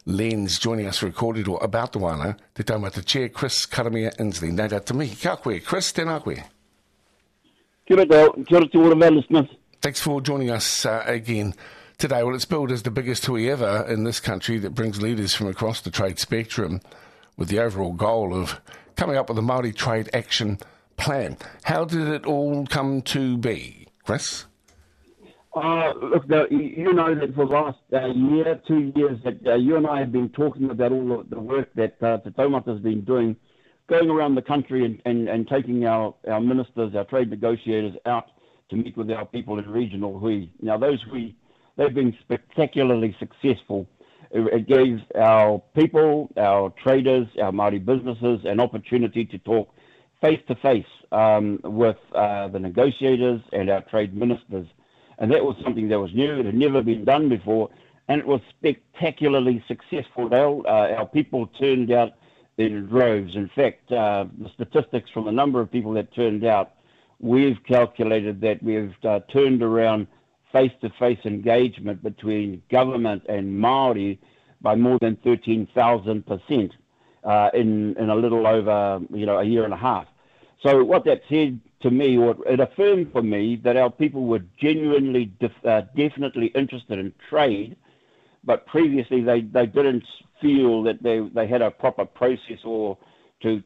lens joining us for kōrero about the wāna, te taumata chair Chris Karamia Inslee. Nā rā te mihi, kā koe, Chris, tēnā koe. Kia ora, Dale. Kia ora to all of our listeners. Thanks for joining us again today. Well, it's billed as the biggest hui ever in this country that brings leaders from across the trade spectrum with the overall goal of coming up with a Māori Trade Action Plan. How did it all come to be, Chris? Look, you know that for the last year, 2 years, that you and I have been talking about all the work that Te Taumata has been doing, going around the country and taking our ministers, our trade negotiators out to meet with our people in regional hui. Now, those hui, they've been spectacularly successful. It gave our people, our traders, our Māori businesses an opportunity to talk face-to-face with the negotiators and our trade ministers. And that was something that was new. It had never been done before. And it was spectacularly successful, Dale. Our people turned out in droves. In fact, the statistics from the number of people that turned out, we've calculated that we've turned around face-to-face engagement between government and Māori by more than 13,000% in a little over a year and a half. So what that said to me, or it affirmed for me, that our people were genuinely, definitely interested in trade, but previously they didn't feel that they had a proper process or to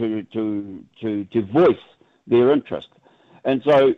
voice their interest. And so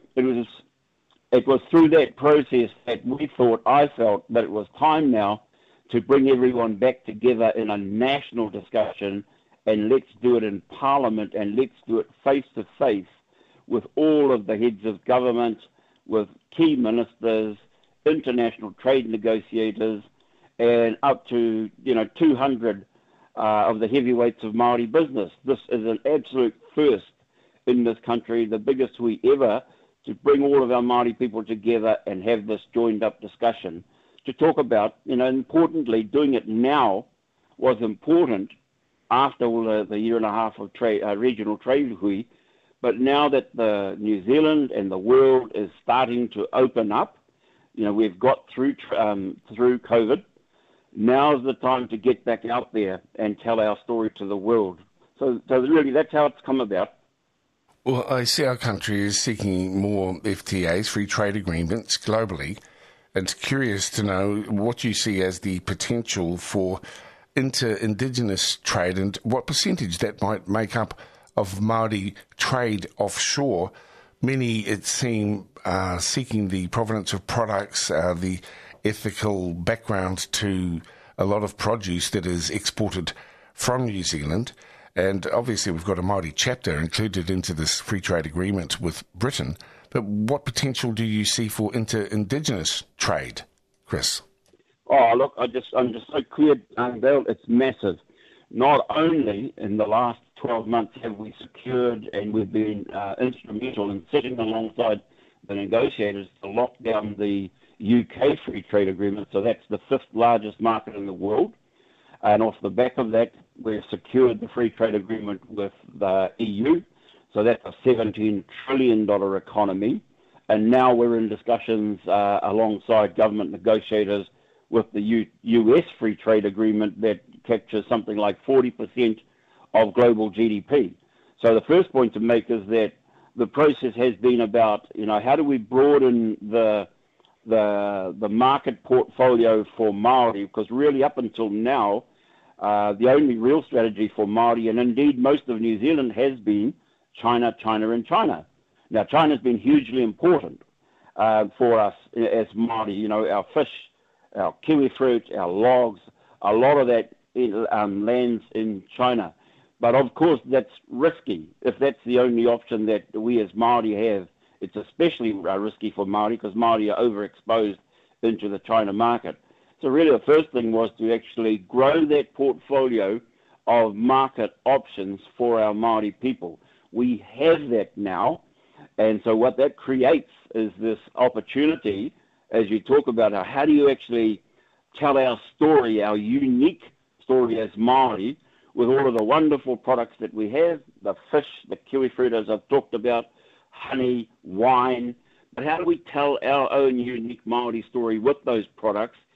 it was through that process that I felt that it was time now to bring everyone back together in a national discussion, and let's do it in Parliament, and let's do it face to face with all of the heads of government, with key ministers, international trade negotiators, and up to 200 of the heavyweights of Māori business. This is an absolute first in this country, the biggest we ever, to bring all of our Māori people together and have this joined up discussion to talk about, importantly, doing it now was important after all the year and a half of regional trade hui. But now that the New Zealand and the world is starting to open up, we've got through COVID, now's the time to get back out there and tell our story to the world. So really, that's how it's come about. Well, I see our country is seeking more FTAs, free trade agreements, globally. And curious to know what you see as the potential for inter-Indigenous trade and what percentage that might make up of Māori trade offshore. Many, it seems, are seeking the provenance of products, the ethical background to a lot of produce that is exported from New Zealand. And obviously we've got a Māori chapter included into this free trade agreement with Britain. But what potential do you see for inter-Indigenous trade, Chris? Oh, look, I'm just so clear, Dale, it's massive. Not only in the last 12 months have we secured and we've been instrumental in sitting alongside the negotiators to lock down the UK free trade agreement, so that's the 5th largest market in the world. And off the back of that, we've secured the free trade agreement with the EU. So that's a $17 trillion economy. And now we're in discussions alongside government negotiators with the US free trade agreement that captures something like 40% of global GDP. So the first point to make is that the process has been about, how do we broaden the market portfolio for Māori? Because really up until now, the only real strategy for Māori, and indeed most of New Zealand, has been China, China, and China. Now, China's been hugely important for us as Māori. Our fish, our kiwi fruit, our logs, a lot of that lands in China. But of course, that's risky. If that's the only option that we as Māori have, it's especially risky for Māori because Māori are overexposed into the China market. So really the first thing was to actually grow that portfolio of market options for our Māori people. We have that now, and so what that creates is this opportunity, as you talk about how do you actually tell our story, our unique story as Māori, with all of the wonderful products that we have, the fish, the kiwi fruit, as I've talked about, honey, wine, but how do we tell our own unique Māori story with those products?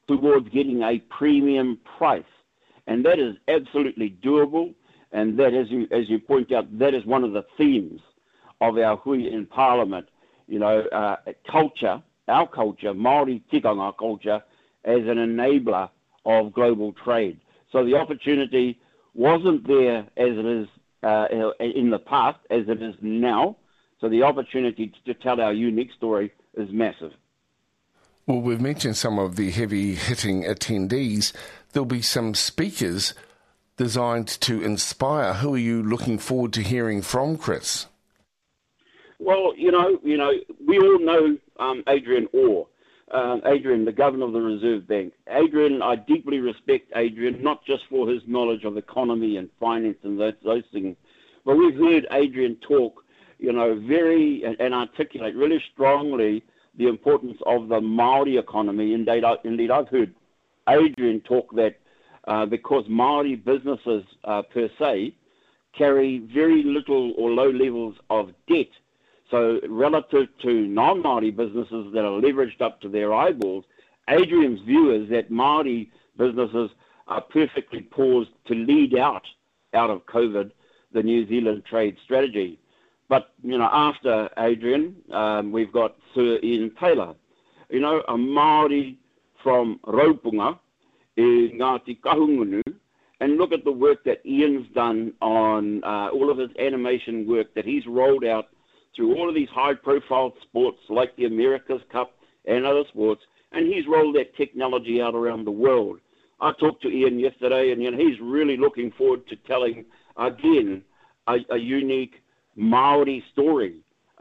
towards getting a premium price. And that is absolutely doable. And that, as you point out, that is one of the themes of our hui in Parliament. Culture, our culture, Māori tikanga culture, as an enabler of global trade. So the opportunity wasn't there as it is in the past, as it is now. So the opportunity to tell our unique story is massive. Well, we've mentioned some of the heavy-hitting attendees. There'll be some speakers designed to inspire. Who are you looking forward to hearing from, Chris? Well, we all know Adrian Orr. Adrian, the Governor of the Reserve Bank. Adrian, I deeply respect Adrian, not just for his knowledge of economy and finance and those things, but we've heard Adrian talk, very and articulate really strongly the importance of the Māori economy. Indeed, I've heard Adrian talk that because Māori businesses per se carry very little or low levels of debt. So relative to non-Māori businesses that are leveraged up to their eyeballs, Adrian's view is that Māori businesses are perfectly poised to lead out of COVID, the New Zealand trade strategy. But, after Adrian, we've got Sir Ian Taylor, a Māori from Raupunga, in Ngāti Kahungunu, and look at the work that Ian's done on all of his animation work that he's rolled out through all of these high-profile sports like the America's Cup and other sports, and he's rolled that technology out around the world. I talked to Ian yesterday, and he's really looking forward to telling, again, a unique Māori story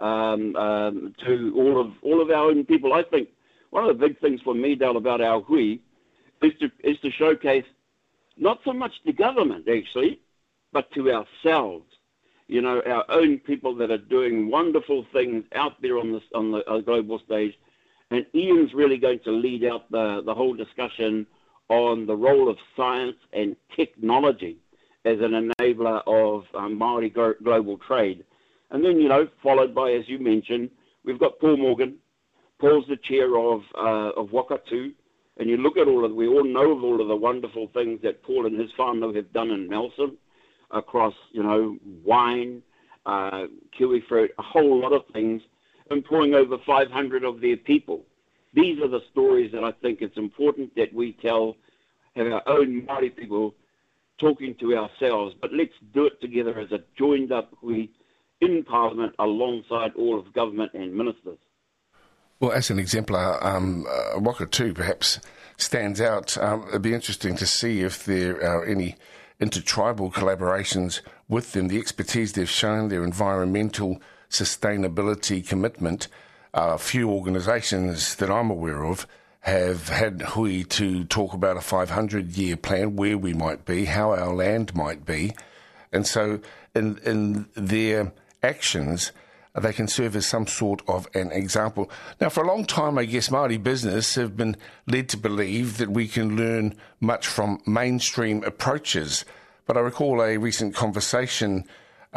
to all of our own people. I think one of the big things for me, Dale, about our hui is to showcase not so much the government, actually, but to ourselves. Our own people that are doing wonderful things out there on the global stage. And Ian's really going to lead out the whole discussion on the role of science and technology as an enabler of Māori global trade. And then, followed by, as you mentioned, we've got Paul Morgan. Paul's the chair of Wakatu. And you look at we all know of all of the wonderful things that Paul and his whānau have done in Nelson across, wine, kiwi fruit, a whole lot of things, employing over 500 of their people. These are the stories that I think it's important that we tell, have our own Māori people talking to ourselves, but let's do it together as a joined up in Parliament alongside all of government and ministers. Well, as an exemplar, Wakatu perhaps stands out. It'd be interesting to see if there are any intertribal collaborations with them, the expertise they've shown, their environmental sustainability commitment. Few organisations that I'm aware of have had hui to talk about a 500-year plan, where we might be, how our land might be. And so in their actions, they can serve as some sort of an example. Now, for a long time, I guess Māori business have been led to believe that we can learn much from mainstream approaches. But I recall a recent conversation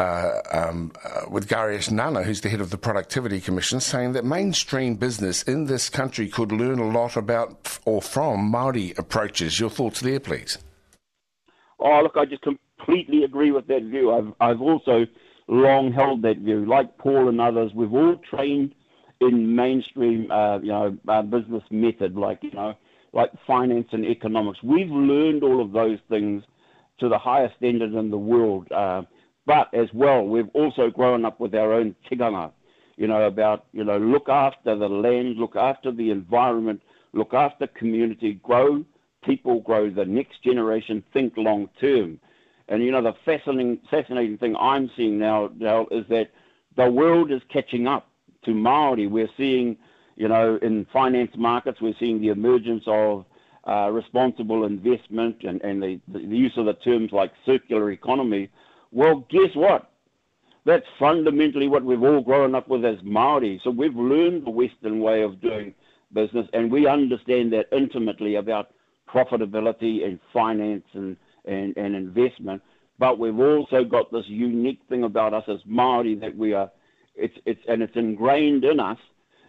with Garius Nana, who's the head of the Productivity Commission, saying that mainstream business in this country could learn a lot about or from Māori approaches. Your thoughts there, please? Oh, look, I just completely agree with that view. I've also long held that view. Like Paul and others, we've all trained in mainstream, business method, like finance and economics. We've learned all of those things to the highest standard in the world. But as well, we've also grown up with our own tikanga, about, look after the land, look after the environment, look after community, grow people, grow the next generation, think long term. And, the fascinating thing I'm seeing now, Dale, is that the world is catching up to Māori. We're seeing, in finance markets, we're seeing the emergence of responsible investment and the use of the terms like circular economy. Well, guess what? That's fundamentally what we've all grown up with as Māori. So we've learned the Western way of doing business, and we understand that intimately about profitability and finance and investment. But we've also got this unique thing about us as Māori that we are, it's ingrained in us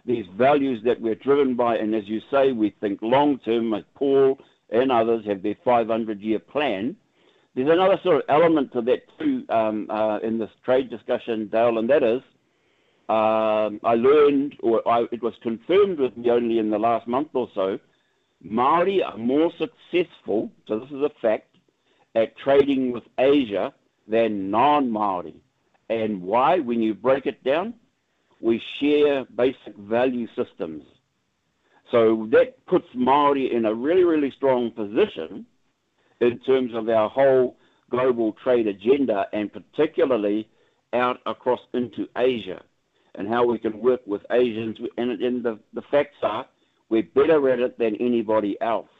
these values that we're driven by, and as you say, we think long-term, like Paul and others have their 500-year plan. There's another sort of element to that too in this trade discussion, Dale, and that is I learned, it was confirmed with me only in the last month or so, Māori are more successful, so this is a fact, at trading with Asia than non-Māori. And why? When you break it down, we share basic value systems. So that puts Māori in a really, really strong position in terms of our whole global trade agenda, and particularly out across into Asia and how we can work with Asians. And the facts are we're better at it than anybody else.